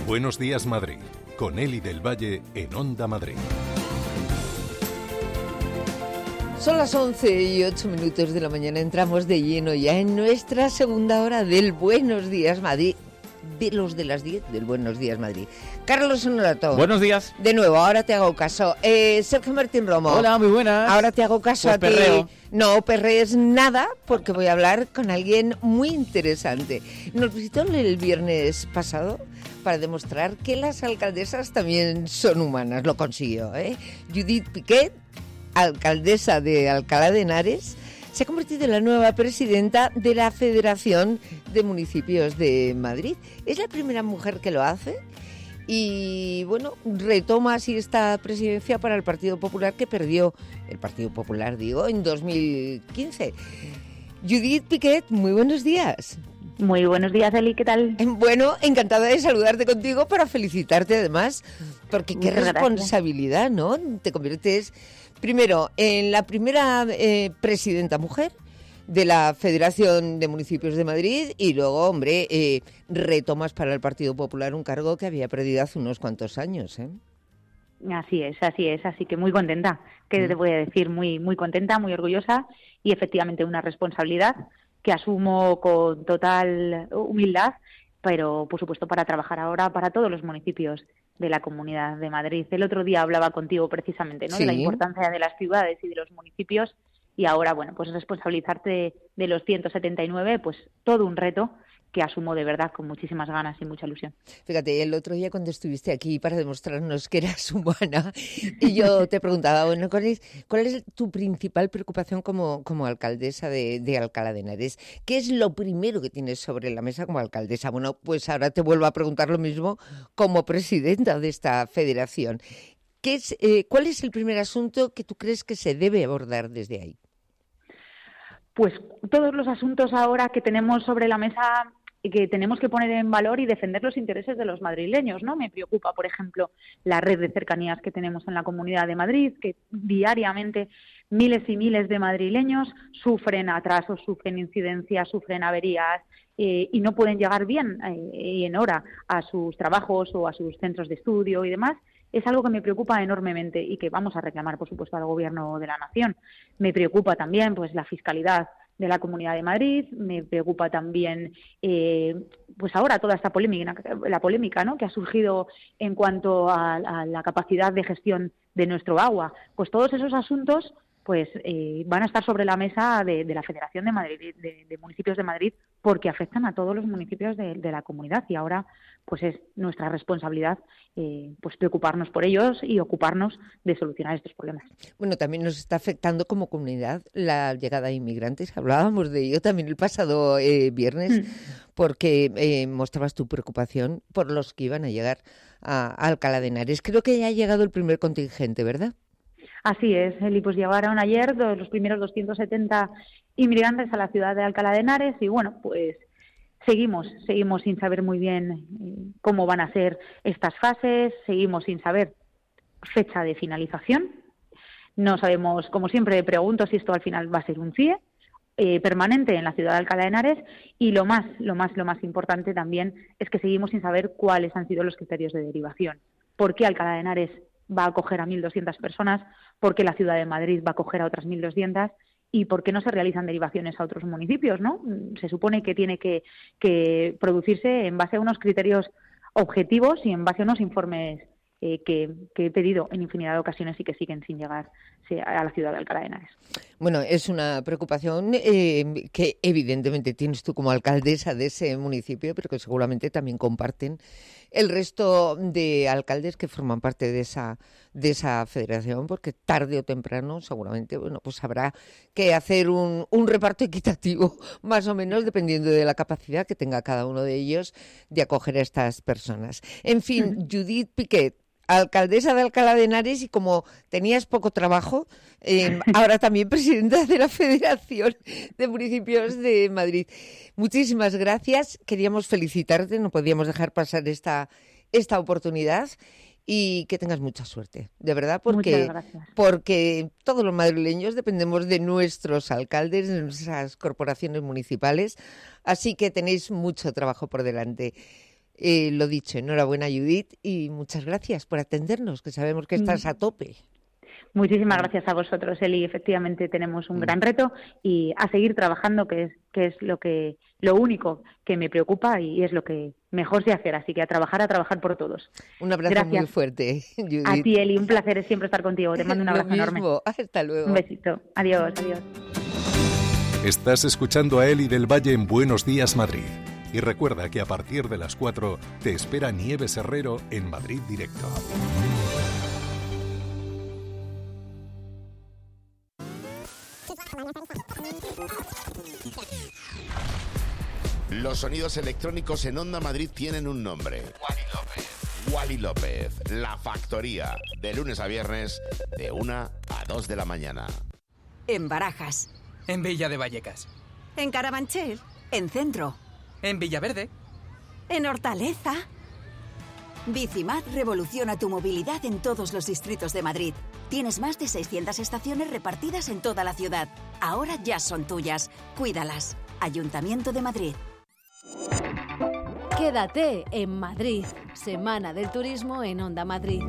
Buenos días, Madrid, con Eli del Valle en Onda Madrid. Son las 11:08 de la mañana, entramos de lleno ya en nuestra segunda hora del Buenos Días Madrid, de los de las 10 del Buenos Días Madrid. Carlos Honorato. Buenos días. De nuevo, ahora te hago caso. Sergio Martín Romo. Hola, muy buenas. Ahora te hago caso pues a perreo. ti. No perrees nada, porque voy a hablar con alguien muy interesante. Nos visitó el viernes pasado para demostrar que las alcaldesas también son humanas. Lo consiguió, ¿eh? Judith Piquet, alcaldesa de Alcalá de Henares, se ha convertido en la nueva presidenta de la Federación de Municipios de Madrid. Es la primera mujer que lo hace y, bueno, retoma así esta presidencia para el Partido Popular, que perdió el Partido Popular, en 2015. Judith Piquet, muy buenos días. Muy buenos días, Eli, ¿qué tal? Bueno, encantada de saludarte contigo, para felicitarte además, porque qué Muchas responsabilidad, ¿no? Te conviertes primero en la primera presidenta mujer de la Federación de Municipios de Madrid y luego, hombre, retomas para el Partido Popular un cargo que había perdido hace unos cuantos años, ¿eh? Así es, así que muy contenta, ¿qué te voy a decir? Muy, muy contenta, muy orgullosa y efectivamente una responsabilidad que asumo con total humildad, pero por supuesto para trabajar ahora para todos los municipios de la Comunidad de Madrid. El otro día hablaba contigo precisamente, ¿no? Sí. De la importancia de las ciudades y de los municipios y ahora, bueno, pues responsabilizarte de los 179, pues todo un reto que asumo de verdad con muchísimas ganas y mucha ilusión. Fíjate, el otro día cuando estuviste aquí para demostrarnos que eras humana, y yo te preguntaba, bueno, ¿cuál es tu principal preocupación como alcaldesa de Alcalá de Henares? ¿Qué es lo primero que tienes sobre la mesa como alcaldesa? Bueno, pues ahora te vuelvo a preguntar lo mismo como presidenta de esta federación. ¿Cuál es el primer asunto que tú crees que se debe abordar desde ahí? Pues todos los asuntos ahora que tenemos sobre la mesa y que tenemos que poner en valor y defender los intereses de los madrileños, ¿no? Me preocupa, por ejemplo, la red de cercanías que tenemos en la Comunidad de Madrid, que diariamente miles y miles de madrileños sufren atrasos, sufren incidencias, sufren averías y no pueden llegar bien y en hora a sus trabajos o a sus centros de estudio y demás. Es algo que me preocupa enormemente y que vamos a reclamar, por supuesto, al Gobierno de la Nación. Me preocupa también, pues, la fiscalidad de la Comunidad de Madrid. Me preocupa también, pues ahora toda esta polémica, ¿no? Que ha surgido en cuanto a la capacidad de gestión de nuestro agua. Pues todos esos asuntos, pues, van a estar sobre la mesa de la Federación de Madrid, de Municipios de Madrid, porque afectan a todos los municipios de la comunidad y ahora, pues, es nuestra responsabilidad pues preocuparnos por ellos y ocuparnos de solucionar estos problemas. Bueno, también nos está afectando como comunidad la llegada de inmigrantes. Hablábamos de ello también el pasado viernes, porque mostrabas tu preocupación por los que iban a llegar a Alcalá de Henares. Creo que ya ha llegado el primer contingente, ¿verdad? Así es, Eli, pues llegaron ayer los primeros 270 inmigrantes a la ciudad de Alcalá de Henares y bueno, pues seguimos sin saber muy bien cómo van a ser estas fases, seguimos sin saber fecha de finalización. No sabemos, como siempre pregunto, si esto al final va a ser un CIE permanente en la ciudad de Alcalá de Henares y lo más importante también es que seguimos sin saber cuáles han sido los criterios de derivación. ¿Por qué Alcalá de Henares va a acoger a 1.200 personas? ¿Por qué la ciudad de Madrid va a acoger a otras 1.200? ¿Y por qué no se realizan derivaciones a otros municipios, no? Se supone que tiene que producirse en base a unos criterios objetivos y en base a unos informes que he pedido en infinidad de ocasiones y que siguen sin llegar a la ciudad de Alcalá de Henares. Bueno, es una preocupación que evidentemente tienes tú como alcaldesa de ese municipio, pero que seguramente también comparten el resto de alcaldes que forman parte de esa federación, porque tarde o temprano seguramente, bueno, pues habrá que hacer un reparto equitativo, más o menos, dependiendo de la capacidad que tenga cada uno de ellos de acoger a estas personas. En fin, Judith Piquet, alcaldesa de Alcalá de Henares, y como tenías poco trabajo, ahora también presidenta de la Federación de Municipios de Madrid. Muchísimas gracias. Queríamos felicitarte, no podíamos dejar pasar esta oportunidad y que tengas mucha suerte, de verdad, porque todos los madrileños dependemos de nuestros alcaldes, de nuestras corporaciones municipales, así que tenéis mucho trabajo por delante. Lo dicho, enhorabuena, Judith, y muchas gracias por atendernos, que sabemos que estás a tope. Muchísimas gracias a vosotros, Eli. Efectivamente tenemos un gran reto y a seguir trabajando, que es lo único que me preocupa y es lo que mejor sé hacer. Así que a trabajar por todos. Un abrazo gracias. muy fuerte, Judith. A ti, Eli, un placer siempre estar contigo. Te mando un abrazo enorme. Hasta luego. Un besito. Adiós, adiós. Estás escuchando a Eli del Valle en Buenos Días, Madrid. Y recuerda que a partir de las 4 te espera Nieves Herrero en Madrid Directo. Los sonidos electrónicos en Onda Madrid tienen un nombre. Wally López, La Factoría, de lunes a viernes, de 1 a 2 de la mañana. En Barajas. En Villa de Vallecas. En Carabanchel. En Centro. En Villaverde. En Hortaleza. Bicimad revoluciona tu movilidad en todos los distritos de Madrid. Tienes más de 600 estaciones repartidas en toda la ciudad. Ahora ya son tuyas. Cuídalas. Ayuntamiento de Madrid. Quédate en Madrid. Semana del Turismo en Onda Madrid.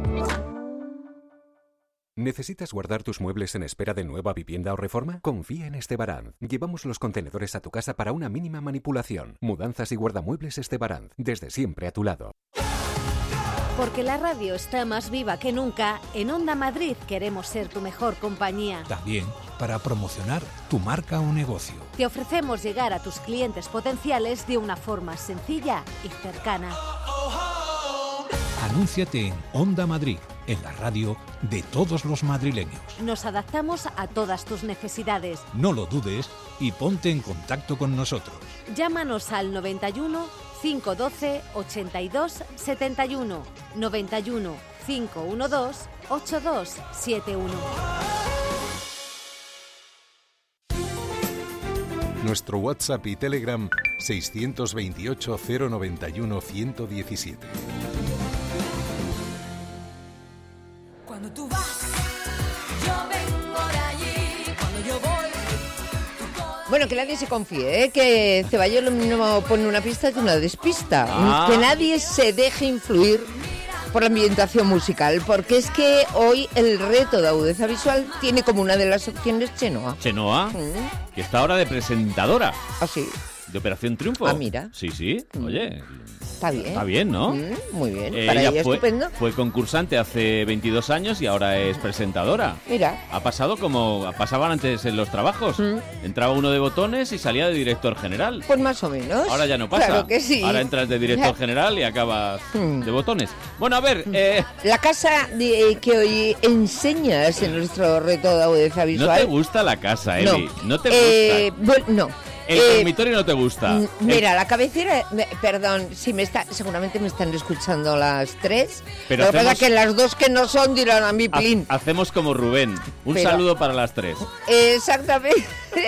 ¿Necesitas guardar tus muebles en espera de nueva vivienda o reforma? Confía en Estebaranz. Llevamos los contenedores a tu casa para una mínima manipulación. Mudanzas y guardamuebles Estebaranz. Desde siempre a tu lado. Porque la radio está más viva que nunca, en Onda Madrid queremos ser tu mejor compañía. También para promocionar tu marca o negocio. Te ofrecemos llegar a tus clientes potenciales de una forma sencilla y cercana. Anúnciate en Onda Madrid, en la radio de todos los madrileños. Nos adaptamos a todas tus necesidades. No lo dudes y ponte en contacto con nosotros. Llámanos al 91 512 82 71, 91 512 8271. Nuestro WhatsApp y Telegram 628 091 117. Cuando tú vas, yo vengo de allí. Cuando yo voy, Bueno, que nadie se confíe, ¿eh? Que Ceballos no pone una pista que una despista. Que nadie se deje influir por la ambientación musical, porque es que hoy el reto de agudeza visual tiene como una de las opciones Chenoa. Chenoa, que está ahora de presentadora. ¿Ah, sí? De Operación Triunfo. Ah, mira. Sí, sí, oye... Está bien. Está bien, ¿no? Muy bien. Para ella estupendo. Fue concursante hace 22 años y ahora es presentadora. Mira. Ha pasado como pasaban antes en los trabajos. Entraba uno de botones y salía de director general. Pues más o menos. Ahora ya no pasa. Claro que sí. Ahora entras de director general y acabas de botones. Bueno, a ver... La casa que hoy enseñas en nuestro reto de agudeza visual... ¿No te gusta la casa, Eli? ¿No te gusta? Bueno, no. El dormitorio no te gusta. Mira, la cabecera, perdón, si seguramente me están escuchando las 3. Pero lo que pasa es que las 2 que no son dirán a mí, plin. Hacemos como Rubén. Un saludo para las 3. Exactamente.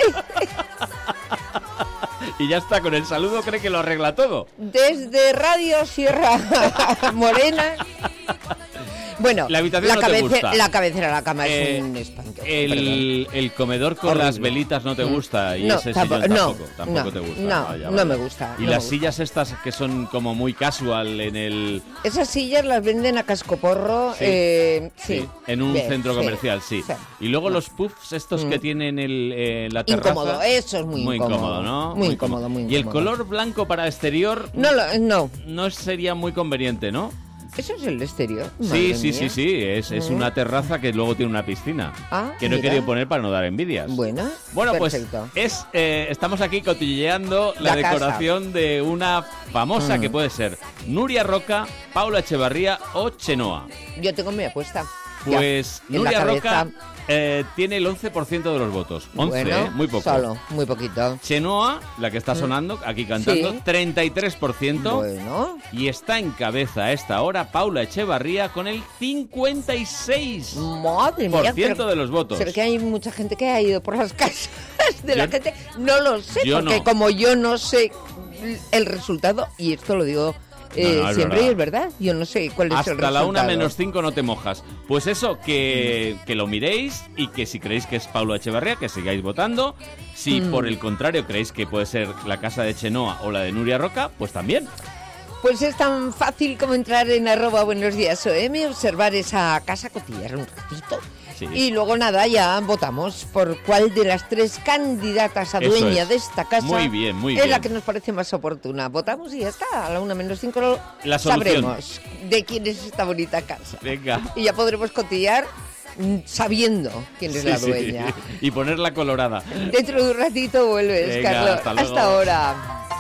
Y ya está, con el saludo cree que lo arregla todo. Desde Radio Sierra Morena. Bueno, la habitación no te gusta. La cabecera de la cama es un espanto. El comedor con las velitas no te gusta y ese sillón tampoco te gusta. No me gusta. Y las sillas estas que son como muy casual en el... Esas sillas las venden a cascoporro. Sí, en un centro comercial, sí. Y luego los puffs estos que tienen la terraza. Incómodo, eso es muy incómodo. ¿no? Muy incómodo. Y el color blanco para exterior no sería muy conveniente, ¿no? Eso es el exterior. Sí. Es una terraza que luego tiene una piscina. Que no he querido poner para no dar envidias. Bueno, perfecto. Pues estamos aquí cotilleando la decoración de una famosa que puede ser Nuria Roca, Paula Echevarría o Chenoa. Yo tengo mi apuesta. Pues Nuria Roca tiene el 11% de los votos. 11, bueno, muy poco. Solo, muy poquito. Chenoa, la que está sonando, aquí cantando, 33%. Bueno. Y está en cabeza a esta hora Paula Echevarría con el 56% Madre mía, de los votos. ¿Será que hay mucha gente que ha ido por las casas de la gente? No lo sé, porque no. Como yo no sé el resultado, y esto lo digo... siempre es verdad. Yo no sé cuál es el resultado. Hasta la 1:05 no te mojas. Pues eso, que lo miréis y que si creéis que es Paula Echevarría, que sigáis votando. Si por el contrario creéis que puede ser la casa de Chenoa o la de Nuria Roca, pues también. Pues es tan fácil como entrar en @buenosdiasOM, observar esa casa, cotillar un ratito. Sí. Y luego nada, ya votamos por cuál de las 3 candidatas a dueña de esta casa muy bien. es la que nos parece más oportuna. Votamos y ya está, a la 1:05 la sabremos de quién es esta bonita casa. Venga. Y ya podremos cotillar sabiendo quién es la dueña. Sí. Y ponerla colorada. Dentro de un ratito vuelves, venga, Carlos. Hasta ahora.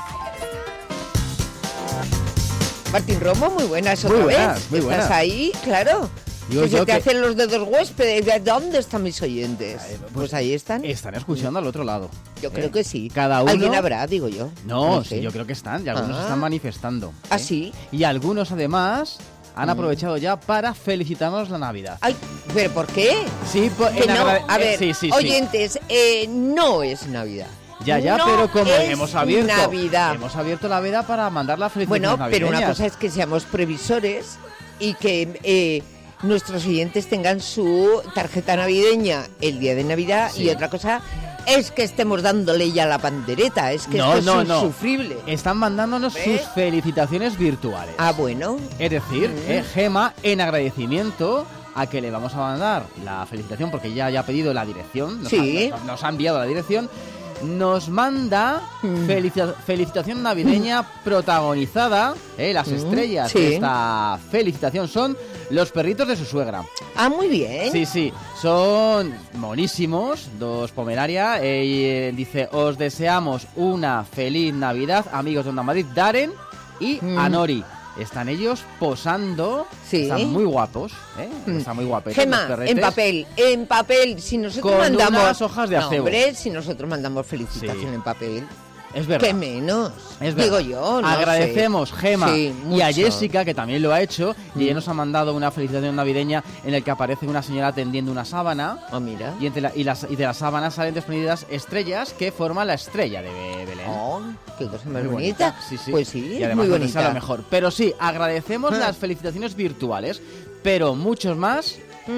Martín Romo, muy buenas otra vez. Muy buenas. ¿Estás ahí? Claro. Digo, que se te hacen los dedos huéspedes. ¿De dónde están mis oyentes? Pues ahí están. Están escuchando al otro lado. Yo creo que sí. Cada uno... ¿Alguien habrá, digo yo? No sé. Sí, yo creo que están. Y algunos están manifestando. ¿Ah, sí? Y algunos, además, han aprovechado ya para felicitarnos la Navidad. Ay, ¿pero por qué? Sí, a ver, oyentes, no es Navidad. Ya, no pero como hemos abierto la veda para mandar la felicitación navideñas. Pero una cosa es que seamos previsores y que nuestros oyentes tengan su tarjeta navideña el día de Navidad, y otra cosa es que estemos dándole ya la pandereta. Es que esto es insufrible. Están mandándonos sus felicitaciones virtuales. Ah, bueno. Es decir, Gema, en agradecimiento a que le vamos a mandar la felicitación, porque ya ha pedido la dirección, nos ha enviado la dirección, nos manda felicitación navideña protagonizada, las estrellas de esta felicitación son los perritos de su suegra. Ah, muy bien. Sí, son monísimos, 2 Pomerania, dice, os deseamos una feliz Navidad, amigos de Onda Madrid, Darren y Anori. Están ellos posando, están muy guapos, están muy guapos. Gema, en papel, si nosotros con mandamos unas hojas de acebo. Hombre, si nosotros mandamos felicitación en papel, es verdad. ¿Qué menos? Es digo yo, no agradecemos, sé. Gema, y a Jessica, que también lo ha hecho, y ella nos ha mandado una felicitación navideña en la que aparece una señora tendiendo una sábana. Mira. Y de la sábana salen desprendidas estrellas que forman la estrella de Belén. Oh, qué cosa más bonita. Sí. Pues sí, y además muy bonita. Lo mejor. Pero sí, agradecemos las felicitaciones virtuales, pero muchos más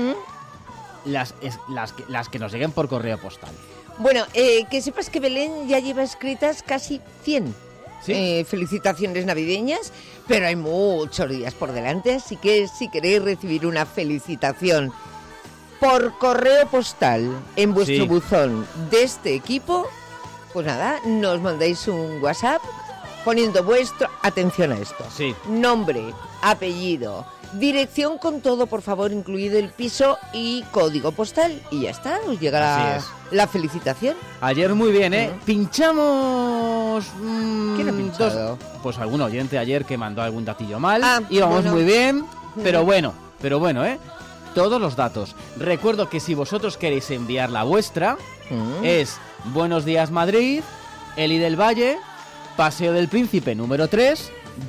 las que nos lleguen por correo postal. Bueno, que sepas que Belén ya lleva escritas casi 100 felicitaciones navideñas, pero hay muchos días por delante, así que si queréis recibir una felicitación por correo postal en vuestro buzón de este equipo, pues nada, nos mandáis un WhatsApp poniendo vuestro... Atención a esto. Nombre, apellido, dirección con todo, por favor, incluido el piso y código postal. Y ya está, os llega la felicitación. Ayer muy bien, pinchamos... ¿Quién ha pinchado? Pues algún oyente ayer que mandó algún datillo mal. Íbamos muy bien, pero bueno, todos los datos. Recuerdo que si vosotros queréis enviar la vuestra, es Buenos Días Madrid, Eli del Valle, Paseo del Príncipe número 3,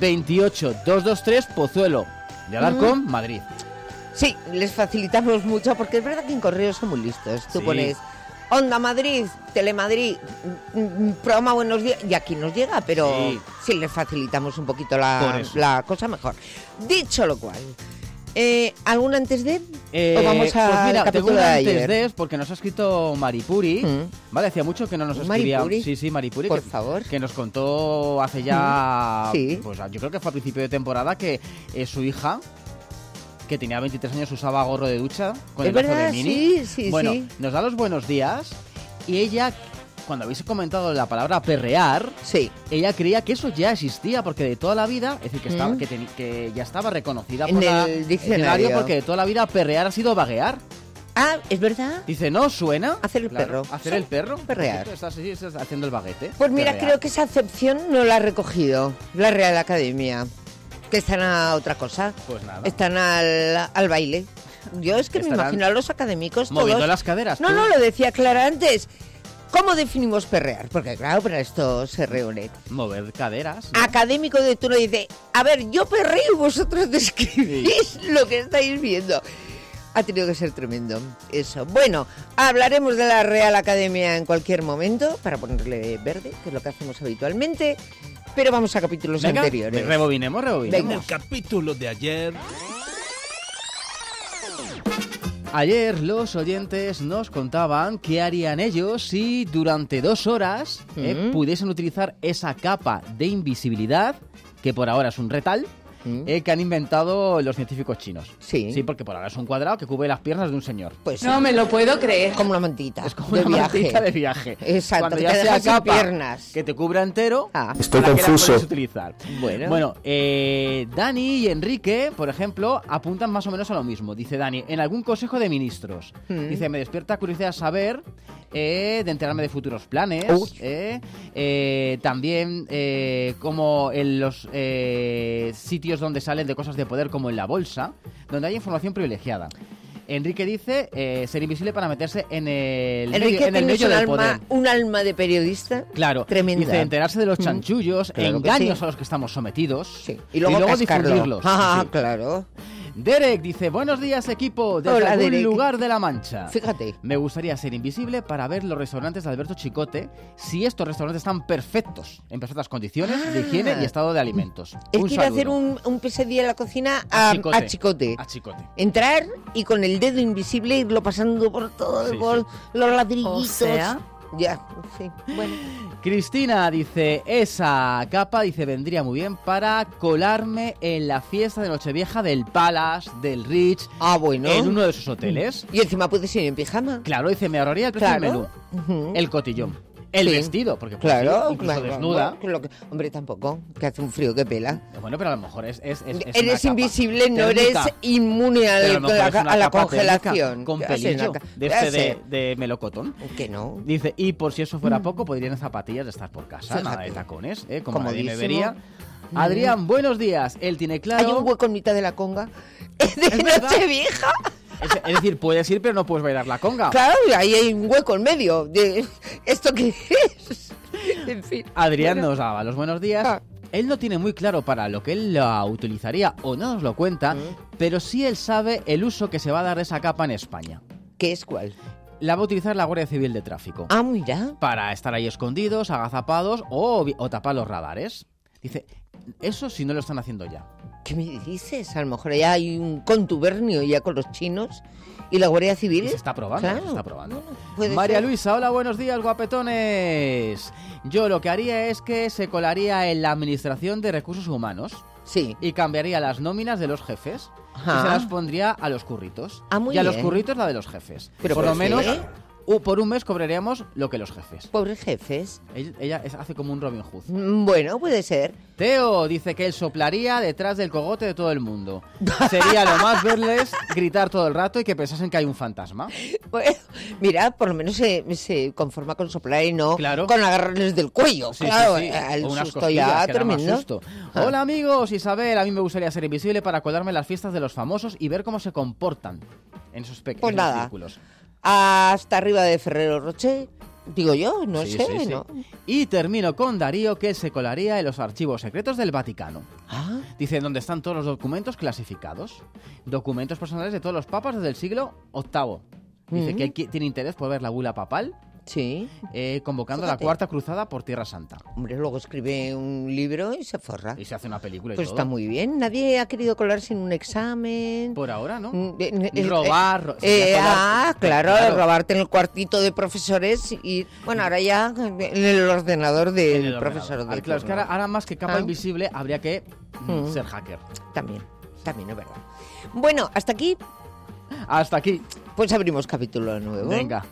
28223, Pozuelo de Alarcón, Madrid. Sí, les facilitamos mucho porque es verdad que en correos son muy listos. Tú pones Onda Madrid, Telemadrid, programa Buenos Días, y aquí nos llega, pero sí les facilitamos un poquito la cosa mejor. Dicho lo cual, ¿algún antes de? ¿O vamos a pues mira, tengo un antes de, porque nos ha escrito Maripuri, ¿vale? Hacía mucho que no nos escribía. Maripuri. Sí, Maripuri. Por favor. Que nos contó hace ya, pues yo creo que fue a principio de temporada, que su hija, que tenía 23 años, usaba gorro de ducha con el lazo de Mini. Bueno, nos da los buenos días y ella... Cuando habéis comentado la palabra perrear, ella creía que eso ya existía, porque de toda la vida, es decir, que ya estaba reconocida por el diccionario, porque de toda la vida perrear ha sido vaguear. Ah, ¿es verdad? Dice, ¿no? ¿Suena? Hacer el perro. ¿Hacer el perro? Perrear. Estás haciendo el baguete. Pues mira, perrear. creo que esa acepción no la ha recogido la Real Academia, que están a otra cosa. Pues nada. Están al baile. Yo es que me imagino a los académicos moviendo todos... las caderas. No, lo decía Clara antes. ¿Cómo definimos perrear? Porque claro, para esto se reúne. Mover caderas, ¿no? Académico de turno dice, a ver, yo perreo y vosotros describís lo que estáis viendo. Ha tenido que ser tremendo eso. Bueno, hablaremos de la Real Academia en cualquier momento para ponerle verde, que es lo que hacemos habitualmente. Pero vamos a capítulos anteriores. Rebobinemos. En el capítulo de ayer... Ayer los oyentes nos contaban qué harían ellos si durante 2 horas pudiesen utilizar esa capa de invisibilidad que por ahora es un retal que han inventado los científicos chinos. Sí, porque por ahora es un cuadrado que cubre las piernas de un señor. Pues no me lo puedo creer. Como una mantita. Es como una mantita de viaje. Exacto, cuando que ya te sea deja sin capa piernas. que te cubra entero, Estoy para confuso. que la puedes utilizar. Bueno, Dani y Enrique, por ejemplo, apuntan más o menos a lo mismo. Dice Dani, en algún consejo de ministros. Dice, me despierta curiosidad saber de enterarme de futuros planes. También como en los sitios donde salen de cosas de poder, como en la bolsa, donde hay información privilegiada. Enrique dice ser invisible para meterse en el medio del poder. Un alma de periodista. Claro. Tremenda. Dice enterarse de los chanchullos, claro, engaños a los que estamos sometidos. Sí. Y luego difundirlos. Claro. Derek dice, buenos días equipo, desde Hola, algún Derek. lugar de La Mancha. Fíjate. Me gustaría ser invisible para ver los restaurantes de Alberto Chicote, si estos restaurantes están perfectos, en perfectas condiciones de higiene y estado de alimentos. Él Un quiere saludo. hacer un pesadilla en la cocina a Chicote. A Chicote. Entrar y con el dedo invisible irlo pasando por todo, por los ladrillitos. O sea... Ya, sí, bueno. Cristina dice, esa capa, dice, vendría muy bien para colarme en la fiesta de Nochevieja del Palace, del Rich, bueno. en uno de sus hoteles. Y encima puedes ir en pijama. Claro, dice, me ahorraría el precio del menú. El cotillón. El vestido, porque claro, incluso desnuda. Hombre, tampoco, que hace un frío que pela. Bueno, pero a lo mejor es eres invisible, no eres inmune a la congelación. Con pelillo, de melocotón. Que no. Dice, y por si eso fuera poco, podrían zapatillas de estar por casa, nada de tacones, como nadie me vería. Adrián, buenos días. Él tiene claro... Hay un hueco en mitad de la conga de Nochevieja. Es decir, puedes ir, pero no puedes bailar la conga. Claro, ahí hay un hueco en medio. ¿Esto qué es? En fin. Adrián nos daba los buenos días. Él no tiene muy claro para lo que él la utilizaría o no nos lo cuenta, pero sí él sabe el uso que se va a dar de esa capa en España. ¿Qué es cuál? La va a utilizar la Guardia Civil de Tráfico. Ah, mira. Para estar ahí escondidos, agazapados o tapar los radares. Dice, eso si no lo están haciendo ya. ¿Qué me dices? A lo mejor ya hay un contubernio ya con los chinos y la Guardia Civil. Se está probando, claro. se está probando. María Luisa, hola, buenos días, guapetones. Yo lo que haría es que se colaría en la Administración de Recursos Humanos. Sí. Y cambiaría las nóminas de los jefes. Ajá. Y se las pondría a los curritos. Muy y a bien. los curritos la de los jefes. Pero por lo menos... por un mes cobraríamos lo que los jefes. Pobres jefes. Ella hace como un Robin Hood. Bueno, puede ser. Teo dice que él soplaría detrás del cogote de todo el mundo. Sería lo más verles gritar todo el rato y que pensasen que hay un fantasma. Bueno, mira, por lo menos se conforma con soplar y no con agarrarles del cuello. Sí, claro, sí, sí. el unas susto ya tremendo. Hola amigos, Isabel, a mí me gustaría ser invisible para colarme en las fiestas de los famosos y ver cómo se comportan en esos pequeños círculos. Hasta arriba de Ferrero Rocher, digo yo, no sé, ¿no? Y termino con Darío, que se colaría en los archivos secretos del Vaticano. Dice, donde están todos los documentos clasificados. Documentos personales de todos los papas desde el siglo VIII. Dice que él tiene interés por ver la bula papal. Sí. Convocando a la Cuarta Cruzada por Tierra Santa. Hombre, luego escribe un libro y se forra. Y se hace una película y pues todo. está muy bien. Nadie ha querido colarse en un examen. Por ahora, ¿no? Robar. Claro, robarte en el cuartito de profesores y... Bueno, ahora ya en el ordenador del profesor. Claro, es que ahora más que capa invisible habría que ser hacker. También es verdad. Bueno, hasta aquí. Hasta aquí. Pues abrimos capítulo nuevo. Venga.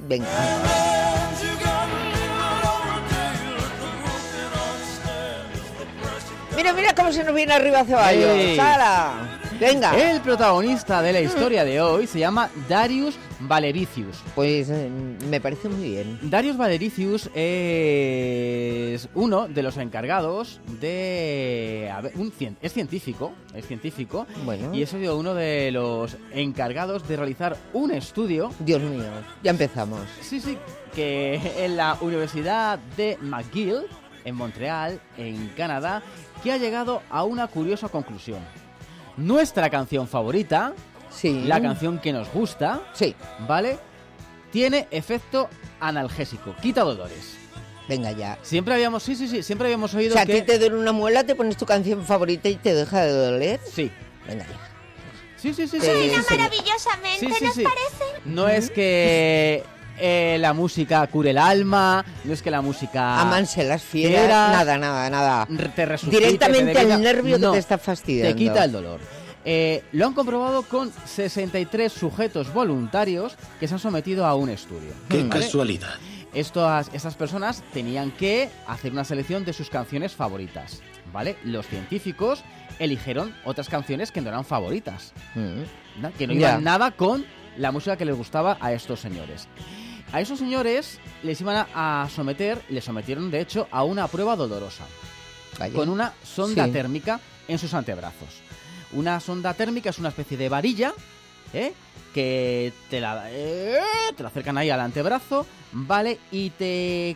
Mira cómo se nos viene arriba Ceballos. ¡Sala! Venga. El protagonista de la historia de hoy se llama Darius Valericius. Pues me parece muy bien. Darius Valericius es uno de los encargados de... Es científico. Bueno. Y es uno de los encargados de realizar un estudio... Dios mío, ya empezamos. Sí, que en la Universidad de McGill, en Montreal, en Canadá, que ha llegado a una curiosa conclusión. Nuestra canción favorita, la canción que nos gusta, ¿vale? Tiene efecto analgésico, quita dolores. Venga ya. Siempre habíamos oído que... a ti te duele una muela, te pones tu canción favorita y te deja de doler. Sí. Venga ya. Sí. Suena maravillosamente, ¿nos parece? No es que que la música cure el alma, no es que la música... Amanse las fieras, nada. Te resucite, directamente al nervio que te está fastidiando. Te quita el dolor. Lo han comprobado con 63 sujetos voluntarios que se han sometido a un estudio. ¡Qué casualidad! Estas personas tenían que hacer una selección de sus canciones favoritas, ¿vale? Los científicos eligieron otras canciones que no eran favoritas, que no iban nada con la música que les gustaba a estos señores. A esos señores les iban les sometieron de hecho a una prueba dolorosa, con una sonda térmica en sus antebrazos. Una sonda térmica es una especie de varilla, que te la acercan ahí al antebrazo, ¿vale? Y te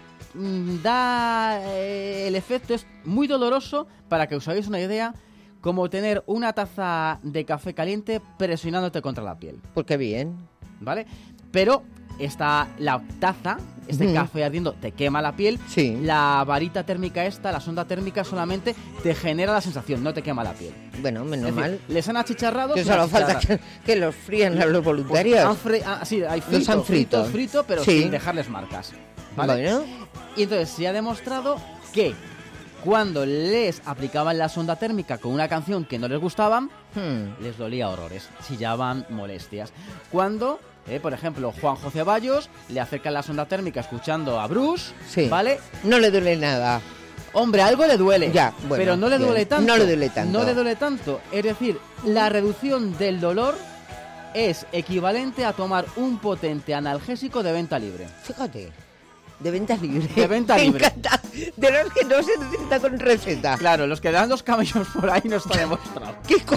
da el efecto, es muy doloroso, para que os hagáis una idea, como tener una taza de café caliente presionándote contra la piel. Pues qué bien. ¿Vale? Pero la taza, café ardiendo, te quema la piel. Sí. La varita térmica la sonda térmica solamente te genera la sensación, no te quema la piel. Bueno, menos mal. Les han achicharrado. Que solo falta que los fríen a los voluntarios. Sí, hay los han frito, pero sin dejarles marcas. ¿Vale? Bueno. Y entonces se ha demostrado que cuando les aplicaban la sonda térmica con una canción que no les gustaban, les dolía horrores, chillaban molestias. Cuando, por ejemplo, Juanjo Ceballos le acercan la sonda térmica escuchando a Bruce, ¿vale? No le duele nada. Hombre, algo le duele, bueno, pero no le duele tanto. No le duele tanto. No le duele tanto. Es decir, la reducción del dolor es equivalente a tomar un potente analgésico de venta libre. Fíjate. De venta libre. De venta libre. Me encanta. De los que no se necesita con receta. Claro, los que dan los camellos por ahí no está demostrado.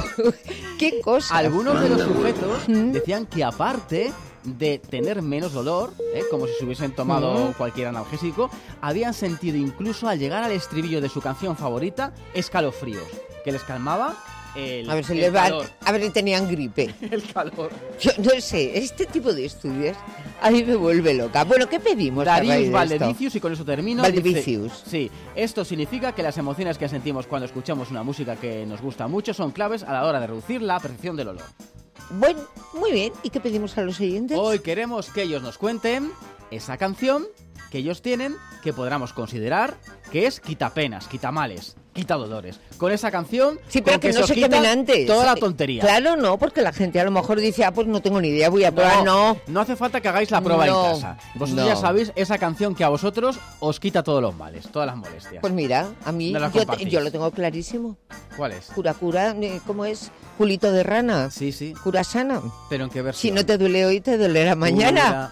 ¿Qué cosa? Algunos de los sujetos decían que aparte de tener menos dolor, como si se hubiesen tomado cualquier analgésico, habían sentido incluso al llegar al estribillo de su canción favorita escalofríos, que les calmaba el calor. A ver si tenían gripe. El calor. Yo no sé, este tipo de estudios a mí me vuelve loca. Bueno, ¿qué pedimos? Darius Valdivicius, y con eso termino. Valdivicius. Sí, esto significa que las emociones que sentimos cuando escuchamos una música que nos gusta mucho son claves a la hora de reducir la percepción del olor. Bueno, muy bien. ¿Y qué pedimos a los oyentes? Hoy queremos que ellos nos cuenten esa canción que ellos tienen, que podamos considerar que es quitapenas, quitamales, quitadolores. Con esa canción, sí, pero que no se quemen antes. Toda la tontería. Claro, no, porque la gente a lo mejor dice, pues no tengo ni idea, voy a probar. No hace falta que hagáis la prueba en casa. Vosotros ya sabéis esa canción que a vosotros os quita todos los males, todas las molestias. Pues mira, a mí yo lo tengo clarísimo. ¿Cuál es? Cura, ¿cómo es? Culito de rana. Sí. Cura sana. ¿Pero en qué versión? Si no te duele hoy, te dolerá mañana.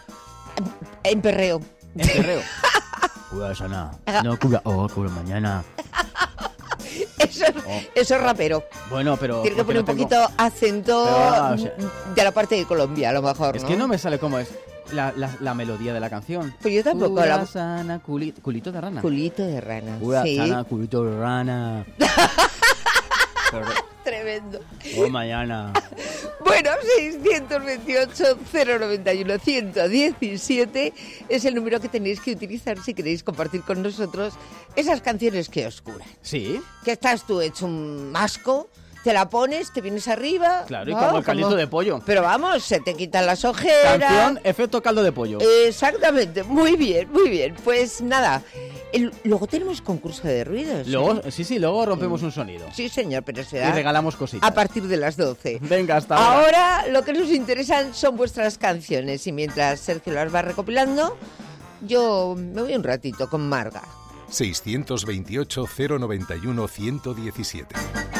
En perreo. En perreo. Cura sana. No cura mañana. Eso es rapero. Bueno, pero... Tiene que poner un poquito acento de la parte de Colombia, a lo mejor, ¿no? Es que no me sale cómo es la melodía de la canción. Pues yo tampoco. Cura sana, culito de rana. Culito de rana, Cura sana, culito de rana. Tremendo. Mañana. Bueno, 628-091-117 es el número que tenéis que utilizar si queréis compartir con nosotros esas canciones que os curan. Sí. Que estás tú hecho un masco, te la pones, te vienes arriba. Claro, y como el caldito de pollo. Pero vamos, se te quitan las ojeras. Canción, efecto caldo de pollo. Exactamente, muy bien, muy bien. Pues nada, luego tenemos concurso de ruidos. Luego, sí, luego rompemos un sonido. Sí, señor, pero será... Y regalamos cositas. A partir de las 12. Venga, hasta ahora. Ahora lo que nos interesan son vuestras canciones. Y mientras Sergio las va recopilando, yo me voy un ratito con Marga. 628-091-117.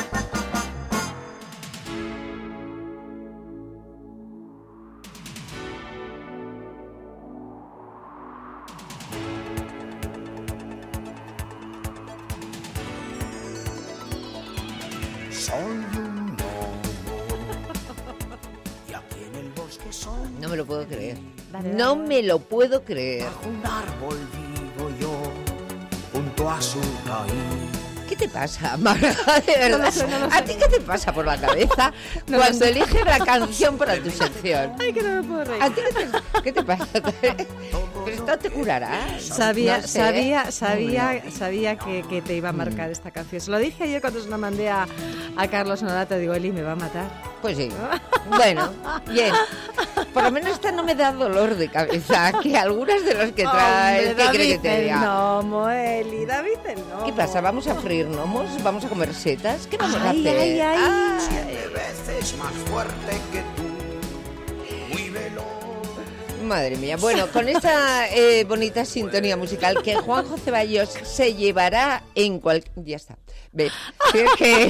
No me lo puedo creer. No me lo puedo creer. Bajo un árbol vivo yo, junto a su raíz. ¿Qué te pasa, Marga? De verdad. No lo sé. ¿A ti qué te pasa por la cabeza cuando eliges la canción para tu sección? Ay, que no me puedo reír. ¿A ti qué te pasa? ¿Pero esto te curará? Sabía No. que te iba a marcar esta canción. Se lo dije ayer cuando se la mandé a Carlos Honorato. Digo, Eli, me va a matar. Pues sí. Bueno, bien. por lo menos esta no me da dolor de cabeza, que algunas de las que traes, ¿qué cree que te diga? No, Moeli, David no. ¿Qué pasa? ¿Vamos a freír gnomos? ¿Vamos a comer setas? ¿Qué vamos a hacer? Ay. 7 veces más fuerte que tú, muy veloz. Madre mía. Bueno, con esta bonita sintonía musical que Juanjo Ceballos se llevará en cualquier... Ya está. Ve, que...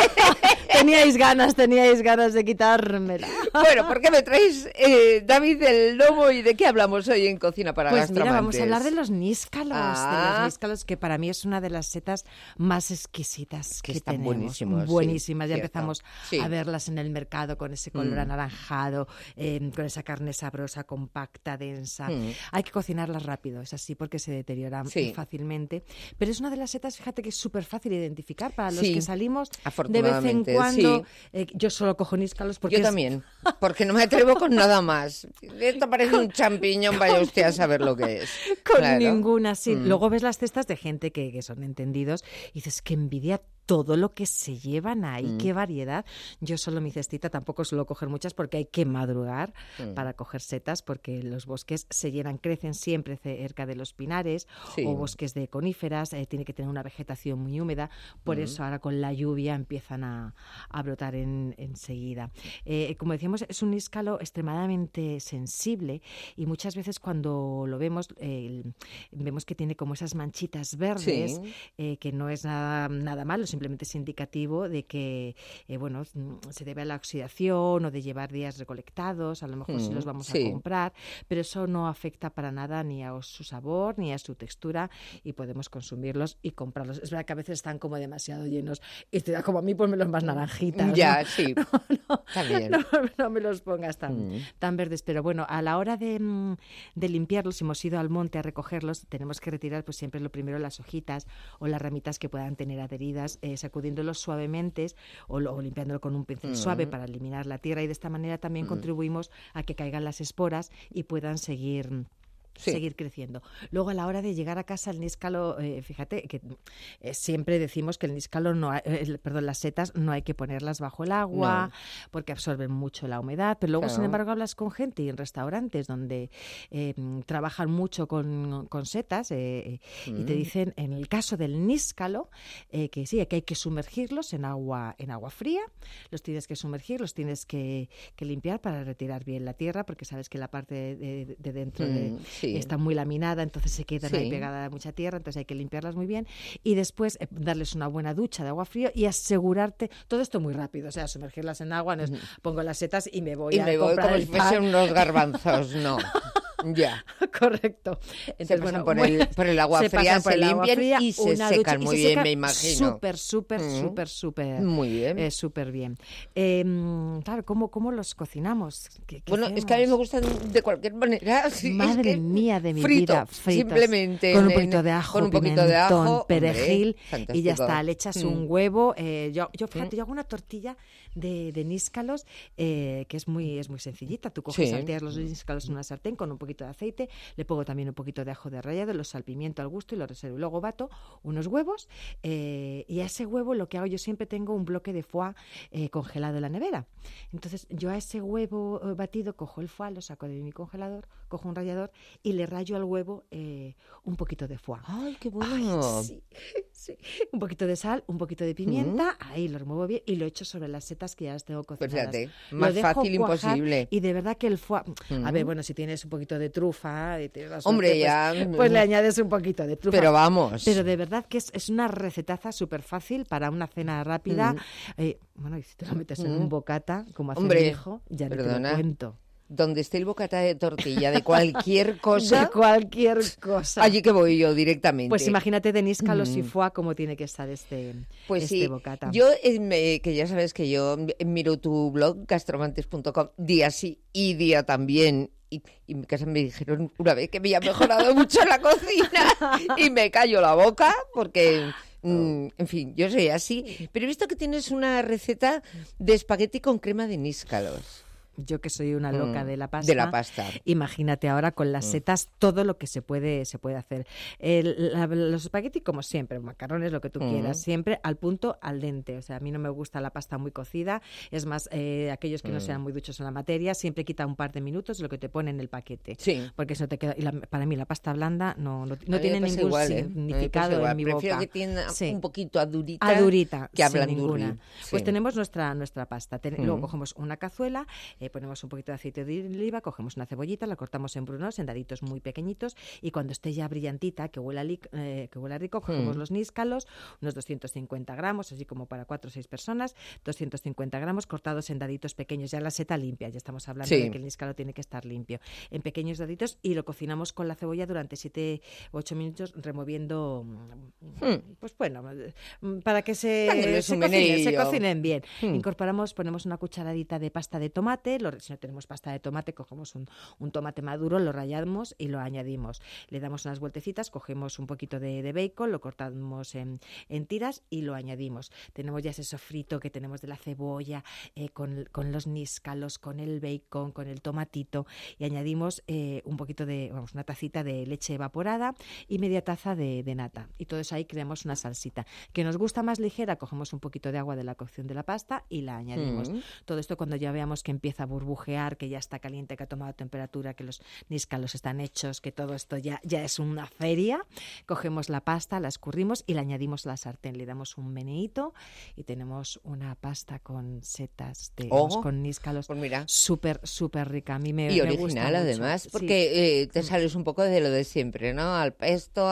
Teníais ganas de quitármela. Bueno, ¿por qué me traes, David, el lomo y de qué hablamos hoy en Cocina para Pues Gastroamantes? mira, vamos a hablar de los níscalos, de los níscalos, que para mí es una de las setas más exquisitas que están tenemos. Buenísimas. Buenísimas, sí, ya cierto. empezamos a verlas en el mercado con ese color anaranjado, con esa carne sabrosa, compacta, densa. Hay que cocinarlas rápido, es así, porque se deterioran fácilmente. Pero es una de las setas, fíjate, que es súper fácil de identificar para los que salimos de vez en cuando. Yo solo cojo níscalos porque yo también, porque no me atrevo con nada más. Esto parece un champiñón, vaya usted a saber lo que es. Con ninguna, sí. Luego ves las cestas de gente que son entendidos y dices, qué envidia todo lo que se llevan ahí, qué variedad. Yo solo mi cestita, tampoco suelo coger muchas porque hay que madrugar para coger setas, porque los bosques se llenan, crecen siempre cerca de los pinares o bosques de coníferas, tiene que tener una vegetación muy húmeda, por eso ahora con la lluvia empiezan a brotar enseguida. Como decíamos, es un níscalo extremadamente sensible y muchas veces cuando lo vemos, vemos que tiene como esas manchitas verdes, que no es nada malo, simplemente es indicativo de que se debe a la oxidación o de llevar días recolectados, a lo mejor sí los vamos a comprar, pero eso no afecta para nada ni a su sabor ni a su textura y podemos consumirlos y comprarlos. Es verdad que a veces están como demasiado llenos y te da como a mí, ponme los más naranjitas. Ya, ¿no? sí. También. No me los pongas tan verdes, pero bueno, a la hora de limpiarlos, si hemos ido al monte a recogerlos, tenemos que retirar pues siempre lo primero las hojitas o las ramitas que puedan tener adheridas, sacudiéndolos suavemente o limpiándolo con un pincel suave para eliminar la tierra y de esta manera también contribuimos a que caigan las esporas y puedan seguir creciendo. Luego, a la hora de llegar a casa, el níscalo, fíjate que siempre decimos que el níscalo las setas no hay que ponerlas bajo el agua porque absorben mucho la humedad, pero luego, sin embargo, hablas con gente y en restaurantes donde trabajan mucho con setas y te dicen, en el caso del níscalo, que sí, que hay que sumergirlos en agua fría, los tienes que sumergir, los tienes que limpiar para retirar bien la tierra, porque sabes que la parte de dentro está muy laminada, entonces se quedan ahí pegada a mucha tierra, entonces hay que limpiarlas muy bien y después darles una buena ducha de agua fría y asegurarte, todo esto muy rápido, o sea, sumergirlas en agua, no es, pongo las setas y me voy a comprar como si fuesen unos garbanzos, no. Ya. Correcto. Entonces, se pasan por el agua fría, se limpian y se secan muy bien, me imagino. Súper. Muy bien. Súper bien. Claro, ¿cómo los cocinamos? ¿Qué bueno, hacemos? Es que a mí me gustan de cualquier manera. Madre mía de mi vida. Fritos, simplemente. Con un poquito de ajo, con un poquito de ajo, perejil, hombre, y ya está. Le echas un huevo. Yo hago una tortilla de níscalos que es muy sencillita. Tú coges, salteas los níscalos en una sartén con un poquito de aceite, le pongo también un poquito de ajo de rallado, los salpimiento al gusto y lo reservo. Luego bato unos huevos y a ese huevo lo que hago, yo siempre tengo un bloque de foie congelado en la nevera. Entonces yo a ese huevo batido cojo el foie, lo saco de mi congelador, cojo un rallador y le rayo al huevo un poquito de foie. ¡Ay, qué bueno! Ay, sí. Un poquito de sal, un poquito de pimienta, ahí lo remuevo bien y lo echo sobre las setas que ya las tengo cocinadas. Pues fíjate, más fácil imposible. Y de verdad que el foie, a ver, bueno, si tienes un poquito de trufa, hombre, pues le añades un poquito de trufa. Pero vamos. Pero de verdad que es una recetaza súper fácil para una cena rápida. Bueno, y si te lo metes en un bocata, como hace mi hijo, ya no te lo cuento. Donde esté el bocata de tortilla, de cualquier cosa. De cualquier cosa. Allí que voy yo directamente. Pues imagínate de níscalos y foie cómo tiene que estar este bocata. Yo, que ya sabes que yo miro tu blog, gastroamantes.com, día sí y día también. Y en mi casa me dijeron una vez que me había mejorado mucho la cocina y me callo la boca porque... en fin, yo soy así. Pero he visto que tienes una receta de espagueti con crema de níscalos. yo que soy una loca de la pasta. De la pasta. Imagínate ahora con las setas todo lo que se puede hacer. Los espaguetis, como siempre, macarrones, lo que tú quieras, siempre al punto, al dente. O sea, a mí no me gusta la pasta muy cocida. Es más, aquellos que no sean muy duchos en la materia, siempre quita un par de minutos de lo que te pone en el paquete. Sí. Porque eso te queda. Y para mí la pasta blanda no tiene ningún significado en mi boca. Prefiero que tenga un poquito adurita que sin ablandurri. ninguna. Pues Sí. tenemos nuestra pasta. Luego cogemos una cazuela, ponemos un poquito de aceite de oliva, cogemos una cebollita, la cortamos en brunos, en daditos muy pequeñitos, y cuando esté ya brillantita, que huela rico, cogemos los níscalos, unos 250 gramos, así como para 4 o 6 personas, 250 gramos cortados en daditos pequeños, ya la seta limpia, ya estamos hablando de que el níscalo tiene que estar limpio, en pequeños daditos, y lo cocinamos con la cebolla durante 7 o 8 minutos, removiendo, pues bueno, para que se cocinen bien. Ponemos una cucharadita de pasta de tomate, si no tenemos pasta de tomate, cogemos un tomate maduro, lo rallamos y lo añadimos. Le damos unas vueltecitas, cogemos un poquito de bacon, lo cortamos en tiras y lo añadimos. Tenemos ya ese sofrito que tenemos de la cebolla, con los níscalos, con el bacon, con el tomatito, y añadimos un poquito una tacita de leche evaporada y media taza de nata. Y todo eso ahí creamos una salsita. Que nos gusta más ligera, cogemos un poquito de agua de la cocción de la pasta y la añadimos. Todo esto cuando ya veamos que empieza a burbujear, que ya está caliente, que ha tomado temperatura, que los níscalos están hechos, que todo esto ya es una feria, cogemos la pasta, la escurrimos y la añadimos a la sartén. Le damos un meneíto y tenemos una pasta con setas, con níscalos, súper, súper rica. A mí me original, gusta mucho. Además, porque te sales un poco de lo de siempre, ¿no? Al pesto,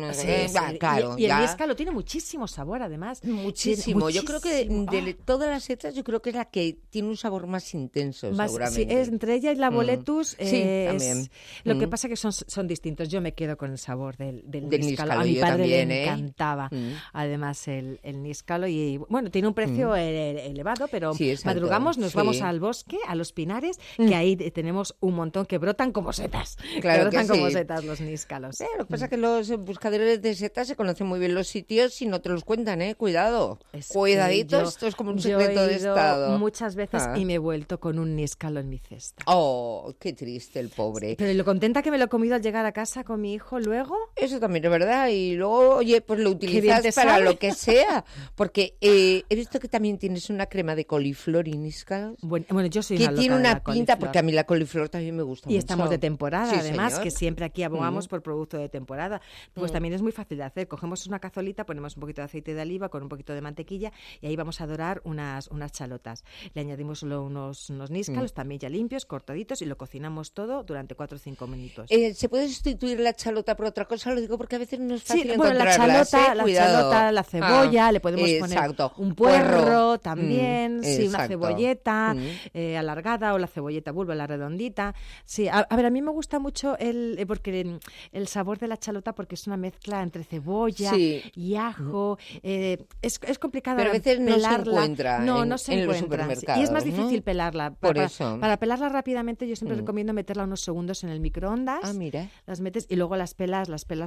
claro. Y el níscalo tiene muchísimo sabor, además. Muchísimo. Yo creo que de todas las setas, yo creo que es la que tiene un sabor más intenso, seguramente. Sí, entre ella y la boletus, también. Lo que pasa que son distintos. Yo me quedo con el sabor del níscalo. A mi padre también, le encantaba, además, el níscalo. Y bueno, tiene un precio elevado, pero madrugamos, nos vamos al bosque, a los pinares, que ahí tenemos un montón que brotan como setas. Claro, brotan como setas los níscalos. Lo que pasa es que los buscadores de setas se conocen muy bien los sitios y no te los cuentan, Cuidado. Cuidadito, esto es como un secreto de Estado. Muchas veces y me he vuelto con un níscalo en mi cesta. Oh, qué triste el pobre. Pero lo contenta que me lo he comido al llegar a casa con mi hijo luego. Eso también es verdad. Y luego, oye, pues lo utilizas para lo que sea. Porque he visto que también tienes una crema de coliflor y níscalos. Bueno, yo soy que una loca tiene de una la pinta, coliflor. porque a mí la coliflor también me gusta mucho. Y estamos de temporada, además, señor. que siempre aquí abogamos por producto de temporada. Pues también es muy fácil de hacer. Cogemos una cazolita, ponemos un poquito de aceite de oliva con un poquito de mantequilla y ahí vamos a dorar unas chalotas. Le añadimos solo unos níscalos, también ya limpios, cortaditos, y lo cocinamos todo durante 4 o 5 minutos. ¿Se puede sustituir la chalota por otra cosa? Lo digo porque a veces no es fácil la chalota, la cebolla, le podemos poner un puerro también, una cebolleta alargada, o la cebolleta bulbo, la redondita. Sí, a ver, a mí me gusta mucho porque el sabor de la chalota, porque es una mezcla entre cebolla y ajo. Es complicado. Pero a veces pelarla. No se encuentra en los supermercados. Y es más difícil pelarla. Por eso. Para pelarla rápidamente, yo siempre recomiendo meterla unos segundos en el microondas. Ah, mira. Las metes y luego las pelas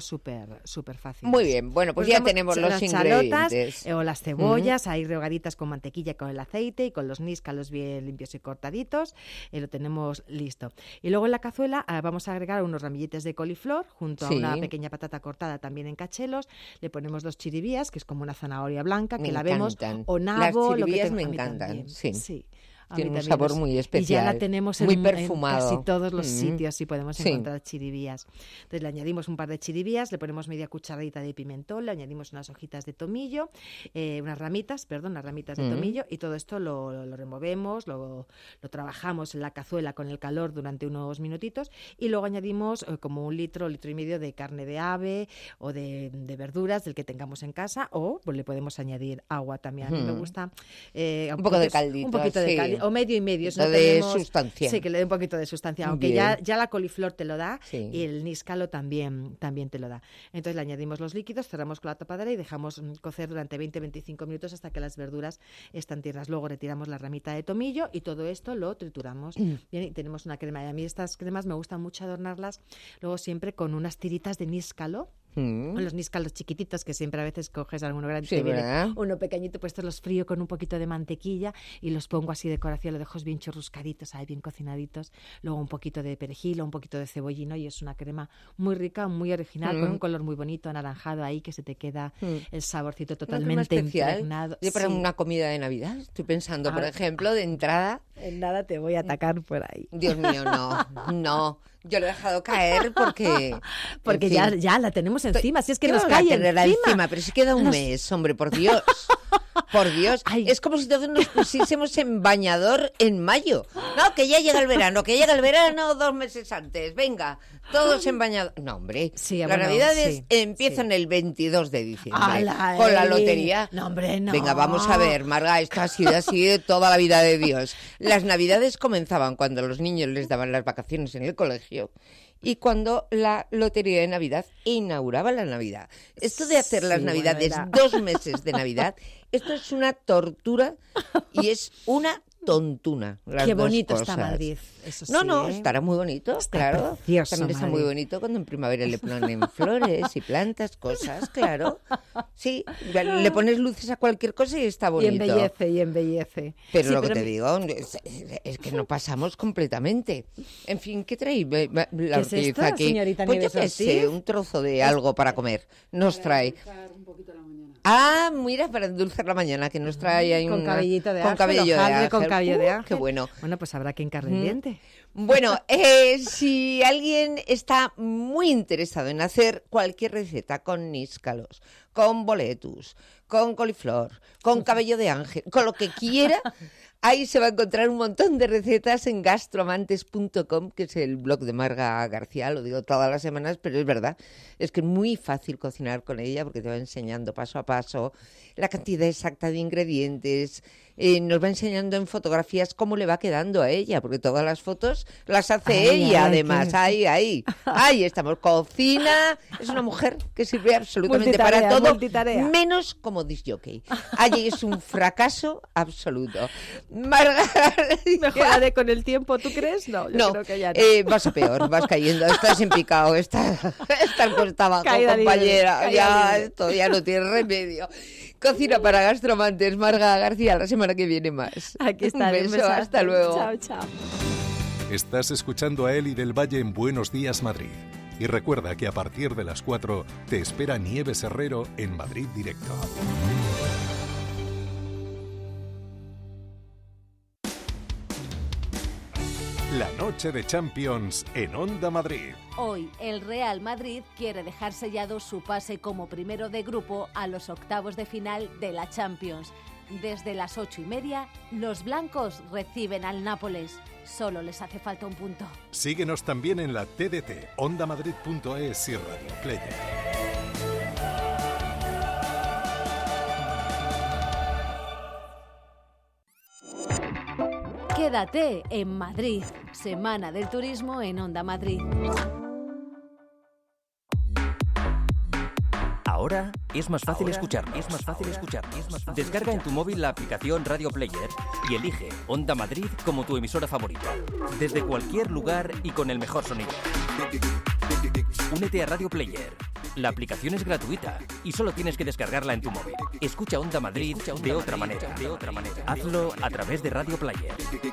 súper fácil. Muy bien, bueno, pues ya tenemos los ingredientes. Chalotas, o las cebollas, ahí rehogaditas con mantequilla, con el aceite y con los níscalos bien limpios y cortaditos. Lo tenemos listo. Y luego en la cazuela vamos a agregar unos ramilletes de coliflor junto a una pequeña patata cortada también en cachelos. Le ponemos 2 chiribías, que es como una zanahoria blanca, que la vemos, o nabo. Las chiribías lo que me encantan, sí. Tiene un sabor muy especial. Y ya la tenemos muy perfumado. En casi todos los sitios y podemos encontrar chiribías. Entonces le añadimos un par de chiribías, le ponemos media cucharadita de pimentón, le añadimos unas hojitas de tomillo, unas ramitas de tomillo, y todo esto lo removemos, lo trabajamos en la cazuela con el calor durante unos minutitos, y luego añadimos como 1 litro y medio de carne de ave o de verduras del que tengamos en casa, o pues le podemos añadir agua también. A mí me gusta un poco de caldito. Un poquito de caldito. O medio y medio. Si no tenemos, sustancia. Sí, que le dé un poquito de sustancia. Aunque ya la coliflor te lo da y el níscalo también te lo da. Entonces le añadimos los líquidos, cerramos con la tapadera y dejamos cocer durante 20-25 minutos hasta que las verduras están tiernas. Luego retiramos la ramita de tomillo y todo esto lo trituramos. Bien, y tenemos una crema. Y a mí estas cremas me gustan mucho adornarlas luego siempre con unas tiritas de níscalo. O los níscalos chiquititos, que siempre a veces coges alguno grande, Sí, te viene ¿verdad? uno pequeñito, pues estos los frío con un poquito de mantequilla y los pongo así de decoración, los dejo bien churruscaditos, ahí bien cocinaditos, luego un poquito de perejil o un poquito de cebollino y es una crema muy rica, muy original, con un color muy bonito, anaranjado ahí, que se te queda el saborcito totalmente impregnado. Yo para una comida de Navidad estoy pensando, por ejemplo, de entrada... En nada te voy a atacar por ahí. Dios mío, no. Yo lo he dejado caer porque... Porque ya la tenemos encima, si es que ¿Qué nos vamos a cae tenerla encima? encima? Pero si queda un mes, hombre, por Dios. Por Dios, es como si todos nos pusiésemos en bañador en mayo. No, que ya llega el verano 2 meses antes. Venga, todos en bañador. No, hombre, las Navidades empiezan el 22 de diciembre. ¡Hala, con la Eli! lotería. No, hombre, no. Venga, vamos a ver, Marga, esto ha sido así toda la vida de Dios. Las Navidades comenzaban cuando a los niños les daban las vacaciones en el colegio y cuando la Lotería de Navidad inauguraba la Navidad. Esto de hacer las Navidades 2 meses de Navidad, esto es una tortura y es una tontuna. Qué bonito está Madrid, eso sí. No, estará muy bonito, claro. Precioso, También está Madrid. muy bonito cuando en primavera le ponen flores y plantas, cosas, claro. Sí, le pones luces a cualquier cosa y está bonito. Y embellece. Pero lo que te digo es que no pasamos completamente. En fin, ¿qué trae la ¿Qué es esto, aquí? señorita Pues yo Nieves qué sé, Ortiz? un trozo de algo para comer. Nos trae... Ah, mira, para endulzar la mañana, que nos trae ahí con cabellito de ángel, cabello de hojaldre ángel. con cabello de ángel. Qué bueno. Bueno, pues habrá que hincarle el diente. Bueno, si alguien está muy interesado en hacer cualquier receta con níscalos, con boletus, con coliflor, con cabello de ángel, con lo que quiera, ahí se va a encontrar un montón de recetas en gastroamantes.com, que es el blog de Marga García, lo digo todas las semanas, pero es verdad, es que es muy fácil cocinar con ella porque te va enseñando paso a paso la cantidad exacta de ingredientes, nos va enseñando en fotografías cómo le va quedando a ella, porque todas las fotos las hace ella, además. Ahí estamos. Cocina, es una mujer que sirve absolutamente para todo, menos como disc-jockey. Allí es un fracaso absoluto. Mejoraré con el tiempo, ¿tú crees? No, yo creo que ya no. Vas a peor, vas cayendo, estás en picado, estás cuesta abajo, compañera. Esto ya no tiene remedio. Cocina para gastroamantes, Marga García, la semana que viene más. Aquí está. Un beso, hasta luego. Chao. Estás escuchando a Eli del Valle en Buenos Días Madrid. Y recuerda que a partir de las 4 te espera Nieves Herrero en Madrid Directo. La noche de Champions en Onda Madrid. Hoy el Real Madrid quiere dejar sellado su pase como primero de grupo a los octavos de final de la Champions. Desde las 8:30, los blancos reciben al Nápoles. Solo les hace falta un punto. Síguenos también en la TDT, ondamadrid.es y Radio Player. Quédate en Madrid. Semana del Turismo en Onda Madrid. Ahora es más fácil escucharnos. Descarga en tu móvil la aplicación Radio Player y elige Onda Madrid como tu emisora favorita. Desde cualquier lugar y con el mejor sonido. Únete a Radio Player. La aplicación es gratuita y solo tienes que descargarla en tu móvil. Escucha Onda Madrid de otra manera. Hazlo a través de Radio Player.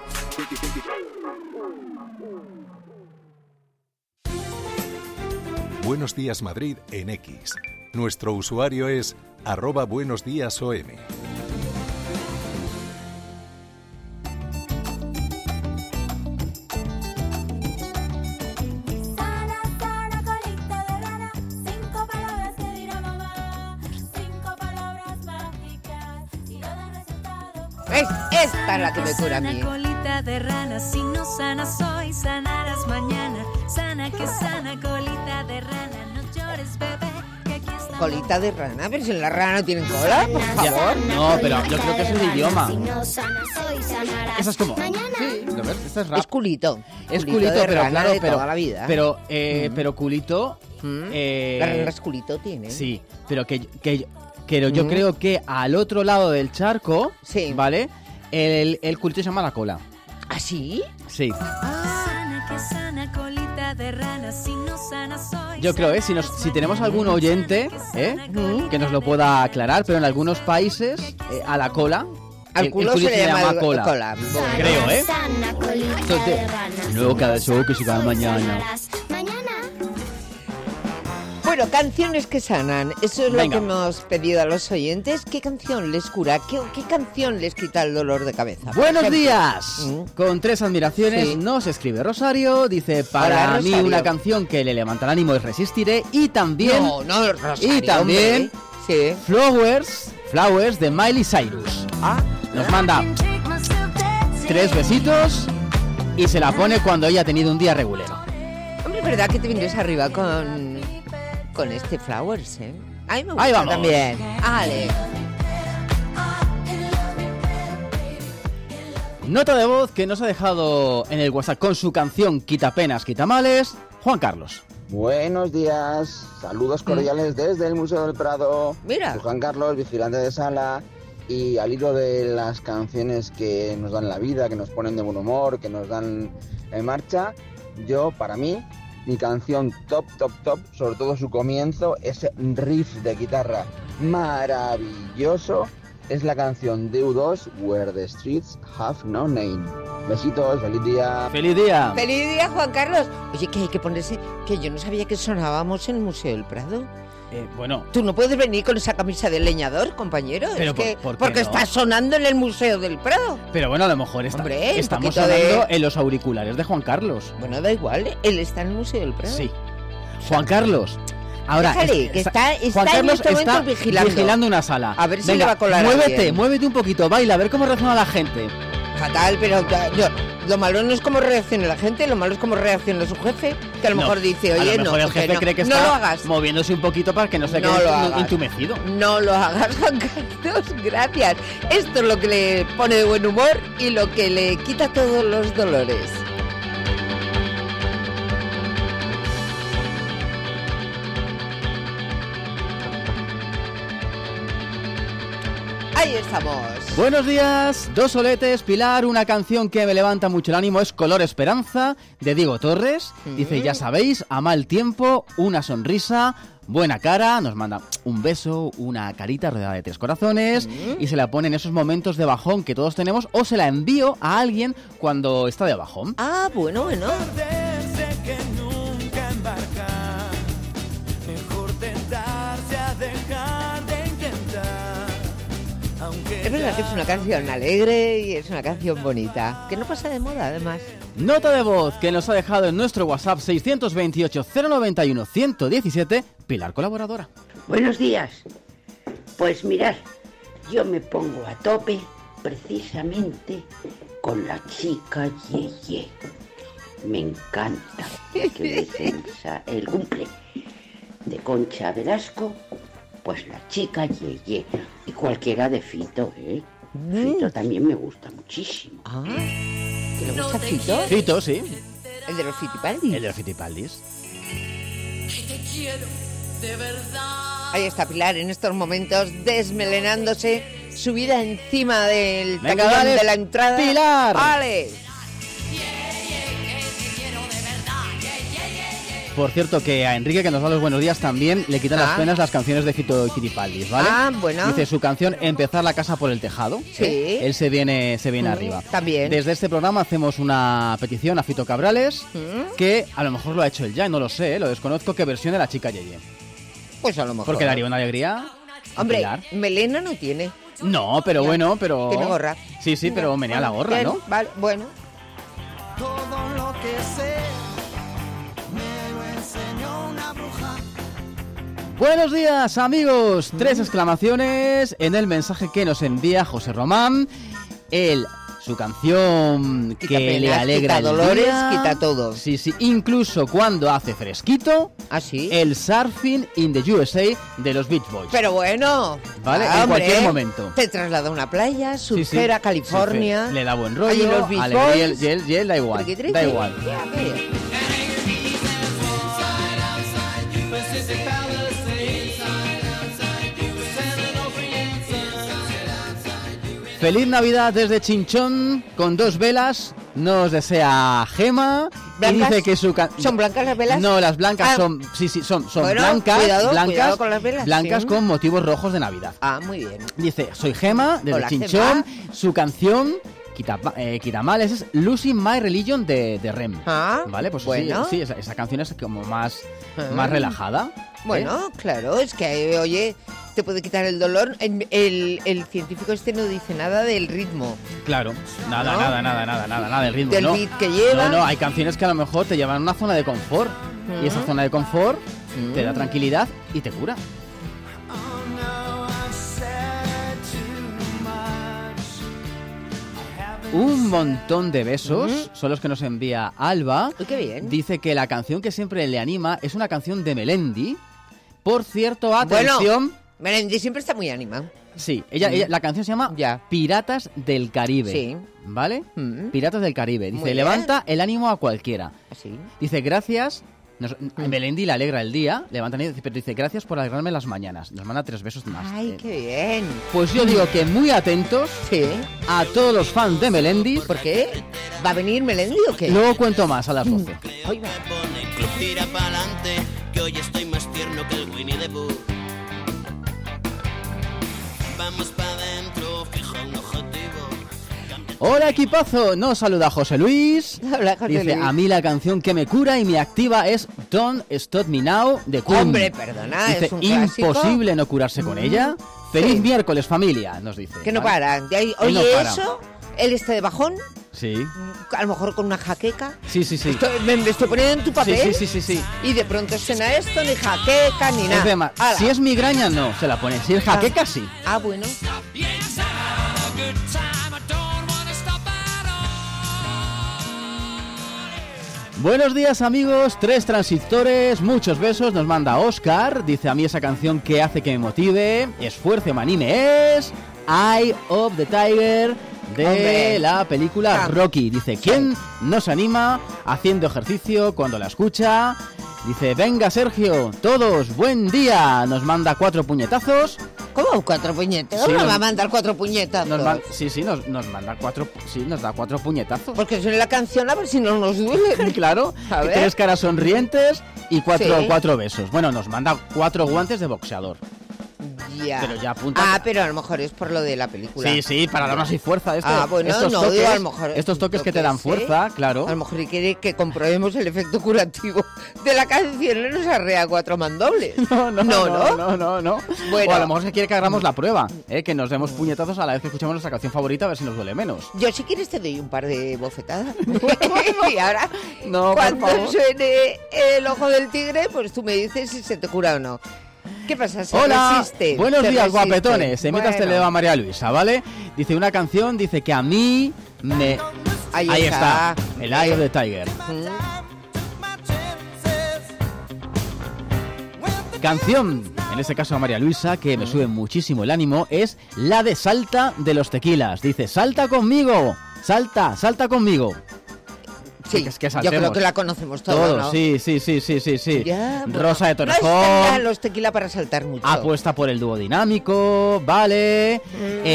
Buenos Días Madrid en X. Nuestro usuario es @buenosdiasom. Esta es la que me cura a mí. Colita de rana, si no sana soy, sanarás mañana. Sana que sana, colita de rana, no llores, bebé. Colita de rana, pero si la rana no tiene cola, por favor. No, pero yo creo que es el idioma. Eso es como... Sí, ¿lo ves? Esto es rap. Es culito. Es culito, de pero rana claro, de toda la vida. Pero culito... La rana es culito tiene. Sí, pero yo creo que al otro lado del charco, ¿vale? El culito se llama la cola. ¿Ah, sí? Sí. Ah, sana, que sana, colita de rana. Si no sana soy. Yo creo, si tenemos algún oyente, que nos lo pueda aclarar, pero en algunos países, a la cola. Al culo se le llama cola. Creo, Luego cada show que se va mañana. Bueno, canciones que sanan. Eso es lo que hemos pedido a los oyentes. ¿Qué canción les cura? ¿Qué canción les quita el dolor de cabeza? Buenos días. Con 3 admiraciones nos escribe Rosario. Dice, para mí una canción que le levanta el ánimo es Resistiré. Y también... No, Rosario, y también Flowers de Miley Cyrus. Nos manda 3 besitos y se la pone cuando ella ha tenido un día regulero. Hombre, es verdad que te vienes arriba con este Flowers, ¿eh? A mí me gusta. Ahí vamos. También. Ale. Nota de voz que nos ha dejado en el WhatsApp con su canción Quita penas, quita males, Juan Carlos. Buenos días, saludos cordiales desde el Museo del Prado. Mira. Soy Juan Carlos, vigilante de sala. Y al hilo de las canciones que nos dan la vida, que nos ponen de buen humor, que nos dan en marcha, para mí, mi canción top, sobre todo su comienzo, ese riff de guitarra maravilloso, es la canción de U2, Where the Streets Have No Name. Besitos, feliz día. ¡Feliz día! ¡Feliz día, Juan Carlos! Oye, que hay que ponerse... Que yo no sabía que sonábamos en el Museo del Prado. Bueno... Tú no puedes venir con esa camisa de leñador, compañero. Pero porque está sonando en el Museo del Prado. Pero bueno, a lo mejor estamos sonando en los auriculares de Juan Carlos. Bueno, da igual, él está en el Museo del Prado. Sí. Juan Carlos... Ahora, déjale, que está Juan Carlos en este momento vigilando una sala. A ver si le va a colar. Muévete un poquito, baila, a ver cómo reacciona la gente. Fatal, pero lo malo no es cómo reacciona la gente, lo malo es cómo reacciona su jefe, que a lo mejor dice, oye, a lo mejor el jefe cree que está lo hagas. Moviéndose un poquito para que no se quede entumecido. No lo hagas, Juan Carlos, gracias. Esto es lo que le pone de buen humor y lo que le quita todos los dolores. Ahí estamos. Buenos días, 2 soletes, Pilar, una canción que me levanta mucho el ánimo es Color Esperanza, de Diego Torres. Dice, ya sabéis, a mal tiempo, una sonrisa, buena cara, nos manda un beso, una carita rodeada de 3 corazones y se la pone en esos momentos de bajón que todos tenemos o se la envío a alguien cuando está de bajón. Ah, bueno. Es verdad que es una canción alegre y es una canción bonita, que no pasa de moda además. Nota de voz que nos ha dejado en nuestro WhatsApp 628-091-117, Pilar colaboradora. Buenos días. Pues mirad, yo me pongo a tope precisamente con la chica Yeye. Me encanta que descensa el cumple de Concha Velasco. Pues la chica Yeye y cualquiera de Fito, Fito también me gusta muchísimo. Ah, ¿que le gusta Fito? Fito, sí. ¿El de los Fitipaldis? El de los Fitipaldis. Te quiero, de verdad. Ahí está Pilar en estos momentos desmelenándose, subida encima del tacón de la entrada. ¡Pilar! ¡Vale! Por cierto, que a Enrique, que nos da los buenos días, también le quitan las penas las canciones de Fito y Fitipaldis, ¿vale? Ah, bueno. Dice su canción Empezar la casa por el tejado. Sí. Él se viene arriba. También. Desde este programa hacemos una petición a Fito Cabrales, que a lo mejor lo ha hecho él ya, no lo sé, lo desconozco, qué versión de la chica Yeye. Pues a lo mejor. Porque daría una alegría. Hombre, melena no tiene. No, pero bueno, pero... Tiene gorra. Sí, pero menea la gorra, bien, ¿no? Vale, bueno. Todo lo que sé me lo enseñó una bruja. Buenos días, amigos. 3 exclamaciones en el mensaje que nos envía José Román. Su canción Quita que penas, le alegra quita el dolores, día. quita todo. Sí, incluso cuando hace fresquito. ¿Ah, sí? El Surfing in the USA de los Beach Boys. Pero bueno, ¿vale? En cualquier momento. Te traslada a una playa, surfera, California. Le da buen rollo, los Beach alegría, Boys. y él da igual. Da igual. Feliz Navidad desde Chinchón con 2 velas nos desea Gema. ¿Blancas? Y dice que ¿Son blancas las velas? No, las blancas son bueno, blancas, cuidado con las velas, blancas con motivos rojos de Navidad. Muy bien. Dice, soy Gema, desde Hola, Chinchón. Gema. Su canción Quitamales es Losing My Religion de Rem. ¿Vale? Pues bueno. sí, esa canción es como más relajada. Bueno, claro, es que, oye, te puede quitar el dolor. El científico no dice nada del ritmo. Claro, nada del ritmo. Del beat que lleva. No, hay canciones que a lo mejor te llevan a una zona de confort. Y esa zona de confort te da tranquilidad y te cura. Un montón de besos son los que nos envía Alba. Uy, qué bien. Dice que la canción que siempre le anima es una canción de Melendi. Por cierto, atención... Bueno, Melendi siempre está muy animada. Sí, ella, la canción se llama Piratas del Caribe. Sí. ¿Vale? Piratas del Caribe. Dice, Muy levanta el ánimo a cualquiera. ¿Sí? Dice, gracias... Melendi le alegra el día, levanta el pero dice, gracias por alegrarme las mañanas. Nos manda 3 besos más. ¡Ay, qué bien! Pues yo digo que muy atentos a todos los fans de Melendi. ¿Por qué? ¿Va a venir Melendi o qué? Luego cuento más a las 12. Club tira pa'lante, que hoy estoy más tierno que el Winnie the Pooh. Vamos pa' dentro, fijo un objetivo. Hola equipazo, nos saluda José Luis. Hola, José Dice, Luis. a mí la canción que me cura y me activa es Don't Stop Me Now de Queen. Hombre, perdona, dice, es un clásico. Imposible no curarse con ella. Feliz miércoles, familia, nos dice. Que no ¿vale? para. Oye, no para. eso, él está de bajón, Sí. a lo mejor con una jaqueca. Sí. Me estoy poniendo en tu papel. Sí. Y de pronto suena esto, ni jaqueca, ni nada. Es de más. Si es migraña, no, se la pone. Si es jaqueca, sí. Bueno. Buenos días amigos, 3 transistores, muchos besos, nos manda Oscar. Dice, a mí esa canción que hace que me motive, esfuerce, me anime, es Eye of the Tiger de la película Rocky. Dice, ¿quién nos anima haciendo ejercicio cuando la escucha? Dice, venga Sergio, todos, buen día. Nos manda 4 puñetazos. ¿Cómo 4 puñetazos? Sí, ¿Cómo va a mandar 4 puñetazos? Nos manda 4, nos da 4 puñetazos. Porque suena la canción a ver si no nos duele. Claro, A ver. 3 caras sonrientes y 4 Sí. besos. Bueno, nos manda 4 guantes de boxeador. Ya. Pero ya apunta. Pero a lo mejor es por lo de la película. Sí, para darnos así fuerza. Bueno, estos no, toques, digo, a lo mejor estos toques que te dan fuerza, claro. A lo mejor quiere que comprobemos el efecto curativo de la canción y nos arrea 4 mandobles. No. Bueno. O a lo mejor se quiere que hagamos la prueba, que nos demos puñetazos a la vez que escuchamos nuestra canción favorita, a ver si nos duele menos. Yo si quieres te doy un par de bofetadas. Y ahora, No, cuando por favor. suene el ojo del tigre, pues tú me dices si se te cura o no. ¿Qué pasa? ¿Se Hola, resiste? buenos ¿Se días, resiste? guapetones. Emitas Bueno. Televa María Luisa, ¿vale? Dice una canción, dice que a mí me... Ahí está. El Eye of the Tiger. Canción, en este caso a María Luisa, que me sube muchísimo el ánimo, es la de Salta de los Tequilas. Dice, salta conmigo, salta conmigo. Sí, es que yo saltemos. creo que la conocemos todos, ¿no? Sí. Ya, bueno, Rosa de no Torrejón. estarían los tequila para saltar mucho. Apuesta por el dúo dinámico, vale.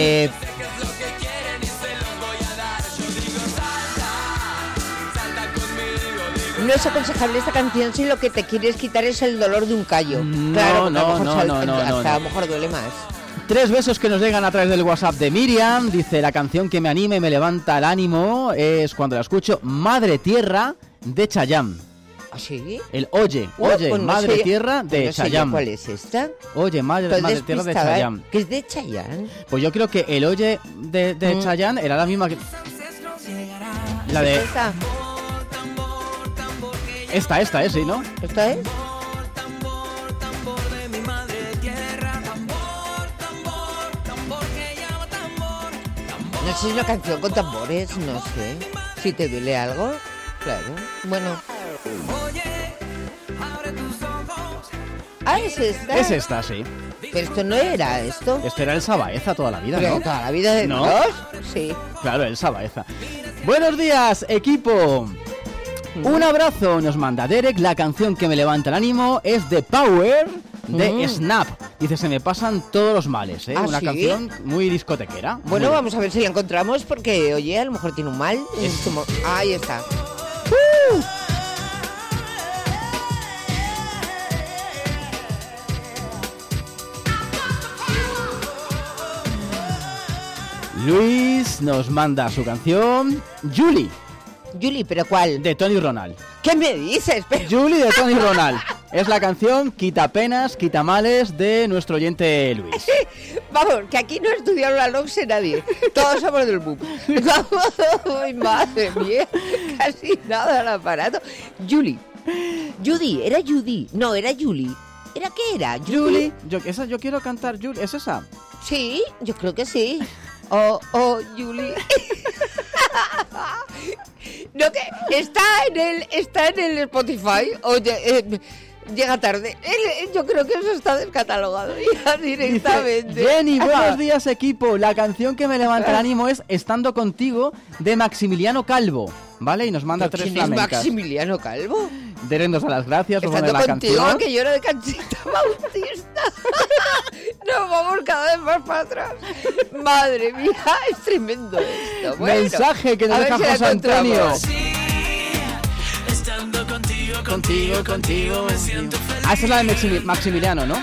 No es aconsejable esta canción si lo que te quieres quitar es el dolor de un callo. No, claro, porque no, a lo mejor no. a lo mejor duele más. 3 besos que nos llegan a través del WhatsApp de Miriam. Dice, la canción que me anima y me levanta el ánimo es cuando la escucho, Madre Tierra de Chayanne. ¿Ah, sí? El Oye, Pues no Madre sé- Tierra de no sé yo Chayanne. ¿Cuál es esta? Oye, Madre Tierra de Despistada, Chayanne. ¿Que es de Chayanne? Pues yo creo que el Oye de Chayanne era la misma que... La de... ¿Esta? Esta es, sí, ¿no? ¿Esta es? No sé si es una canción con tambores, no sé. Si te duele algo, claro. Bueno. ¿Es esta? Es esta, sí. Pero esto no era esto. Esto era Elsa Baeza toda la vida, Pero ¿no? toda la vida de ¿No? Dios, sí. Claro, Elsa Baeza. Buenos días, equipo. Un abrazo, nos manda Derek. La canción que me levanta el ánimo es The Power de Snap. Dice, se me pasan todos los males, ¿eh? Una canción muy discotequera. Bueno, vamos a ver si la encontramos porque, oye, a lo mejor tiene un mal. Ahí está. Luis nos manda su canción Julie. Julie, ¿pero cuál? De Tony Ronald. ¿Qué me dices? Julie de Tony Ronald. Es la canción Quita penas, quita males de nuestro oyente Luis. Vamos, que aquí no ha estudiado la LOMSE nadie. Todos somos del BUP. Ay, madre mía, casi nada al aparato. Julie. Judy, era Judy. No, era Julie. ¿Era qué era? Julie. Yo quiero cantar Julie. ¿Es esa? Sí, yo creo que sí. Julie. No, que está en el Spotify. Oye, llega tarde. Yo creo que eso está descatalogado ya directamente. Dice, Jenny, buenos días, equipo. La canción que me levanta el ánimo es Estando contigo, de Maximiliano Calvo. ¿Vale? Y nos manda 3 flamencas. ¿Quién es Maximiliano Calvo? Derennos a las gracias por poner la contigo, canción. Que yo era de Canchita Bautista. Nos vamos cada vez más para atrás. Madre mía, es tremendo esto. Bueno, mensaje que nos deja José Antonio. Estando contigo me siento feliz. Esa es la de Maximiliano, ¿no?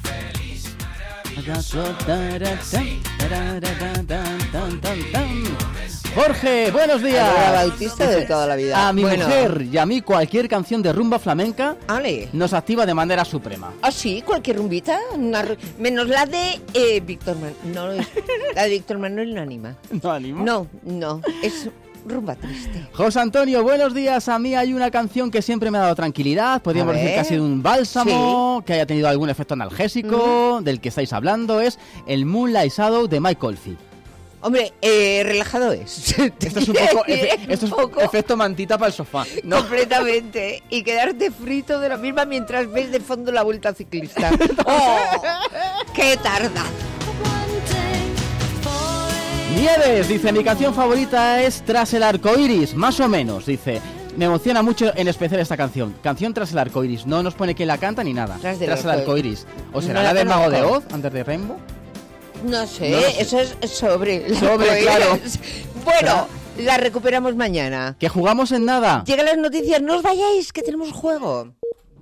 Jorge, buenos días. Era Bautista de toda la vida. A mi mujer y a mí cualquier canción de rumba flamenca nos activa de manera suprema. ¿Ah, sí? ¿Cualquier rumbita? Menos la de Víctor Manuel. No, la de Víctor Manuel no anima. ¿No anima? No, es rumba triste. José Antonio, buenos días. A mí hay una canción que siempre me ha dado tranquilidad. Podríamos decir que ha sido un bálsamo, que haya tenido algún efecto analgésico, del que estáis hablando. Es el Moonlight Shadow de Mike Oldfield. Hombre, relajado es. Esto es un poco, efecto mantita para el sofá, ¿no? Completamente. Y quedarte frito de la misma mientras ves de fondo la Vuelta Ciclista. ¡Oh! ¡Qué tarda! Nieves dice, mi canción favorita es Tras el arcoiris, más o menos, dice. Me emociona mucho en especial esta canción. Canción Tras el arcoiris. No nos pone quién la canta ni nada. Tras el arcoiris. ¿O será la del Mago de Oz, antes de Rainbow? No sé, eso es sobre, claro. Bueno, la recuperamos mañana. Que jugamos en nada. Llegan las noticias, no os vayáis, que tenemos juego.